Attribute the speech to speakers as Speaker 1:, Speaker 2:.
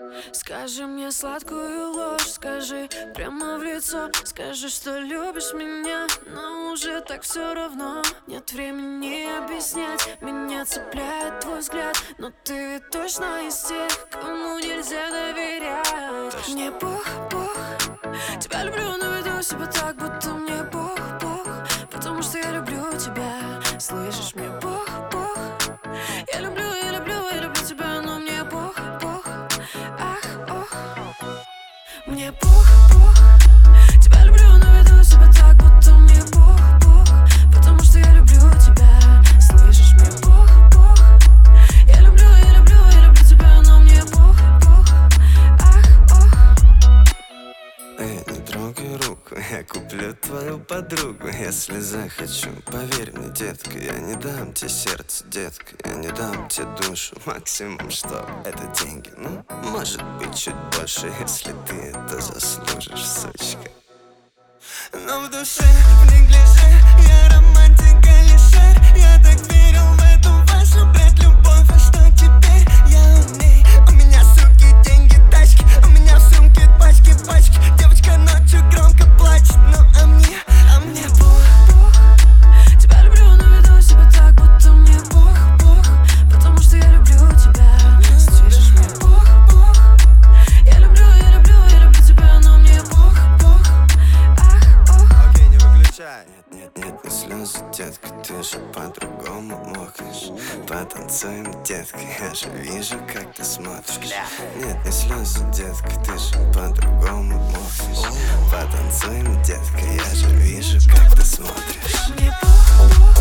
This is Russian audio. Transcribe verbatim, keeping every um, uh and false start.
Speaker 1: Скажи мне сладкую ложь, скажи прямо в лицо. Скажи, что любишь меня, но уже так все равно. Нет времени объяснять, меня цепляет твой взгляд. Но ты ведь точно из тех, кому нельзя доверять. Точно. Мне Бог, Бог, тебя люблю, но веду себя так, будто мне Бог, Бог. Потому что я люблю тебя, слышишь, мне Бог, Бог. Я люблю, я люблю, я люблю тебя, но мне Бог, Бог. Ах, ох. Мне Бог, Бог. Тебя люблю, но веду себя так, будто мне Бог, Бог. Потому что я люблю тебя, слышишь, мне Бог, Бог. Я люблю, я люблю, я люблю тебя, но мне Бог, Бог. Ах, ох.
Speaker 2: Эй, не трогай руку, я куплю твою подругу, если захочу. Поверь мне, детка, я не дам тебе сердце, детка, я не дам тебе душу. Максимум, что это деньги, ну, может быть, чуть больше, если ты это заслужишь, сучка. Но в душе, в неглиже, я романтика лишь. Я так верил в эту вашу, блядь, любовь, а что теперь? Я умней, у меня суки, деньги, тачки, у меня в сумке пачки, пачки. Девочка ночью громко плачет, ну а мне, а мне Бог,
Speaker 1: Бог. Тебя люблю, но веду себя так, будто мне Бог, Бог. Потому что я люблю тебя, слышишь, мне Бог, Бог. Я люблю, я люблю, я люблю тебя, но мне Бог, Бог. Ах, ох.
Speaker 2: Окей, не выключай. Нет, нет, нет, не слезы, детка, ты же по-другому мокнешь. Потанцуем, детка, я же вижу, как ты смотришь. Нет, не слезы, детка, ты же по-другому мокнешь. Потанцуем, детка, я же вижу, как ты смотришь.
Speaker 1: Мне Бог, Бог.